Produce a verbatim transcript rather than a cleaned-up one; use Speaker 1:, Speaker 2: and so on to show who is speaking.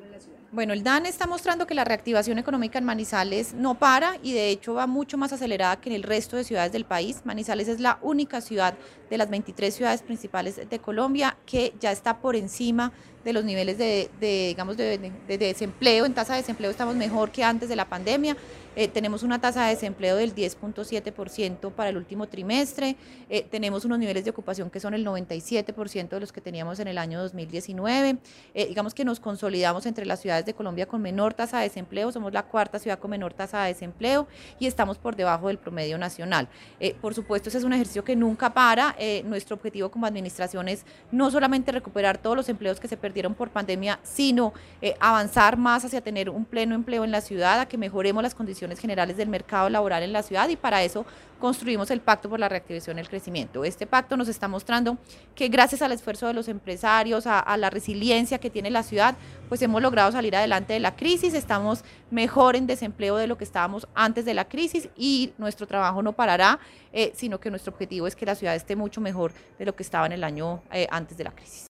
Speaker 1: mostrando en la ciudad?
Speaker 2: Bueno, el DANE está mostrando que la reactivación económica en Manizales no para y de hecho va mucho más acelerada que en el resto de ciudades del país. Manizales es la única ciudad de las veintitrés ciudades principales de Colombia que ya está por encima de los niveles de, de digamos, de, de, de, desempleo. En tasa de desempleo estamos mejor que antes de la pandemia. Eh, tenemos una tasa de desempleo del diez punto siete por ciento para el último trimestre. Eh, tenemos unos niveles de ocupación que son el noventa y siete por ciento de los que teníamos en el año dos mil diecinueve. Eh, digamos que nos consolidamos entre las ciudades de Colombia con menor tasa de desempleo. Somos la cuarta ciudad con menor tasa de desempleo y estamos por debajo del promedio nacional. Eh, por supuesto, ese es un ejercicio que nunca para. Eh, nuestro objetivo como administración es no solamente recuperar todos los empleos que se perdieron por pandemia, sino eh, avanzar más hacia tener un pleno empleo en la ciudad, a que mejoremos las condiciones generales del mercado laboral en la ciudad, y para eso construimos el Pacto por la Reactivación y el Crecimiento. Este pacto nos está mostrando que gracias al esfuerzo de los empresarios, a, a la resiliencia que tiene la ciudad, pues hemos logrado salir adelante de la crisis, estamos mejor en desempleo de lo que estábamos antes de la crisis y nuestro trabajo no parará, eh, sino que nuestro objetivo es que la ciudad esté mucho mejor de lo que estaba en el año eh, antes de la crisis.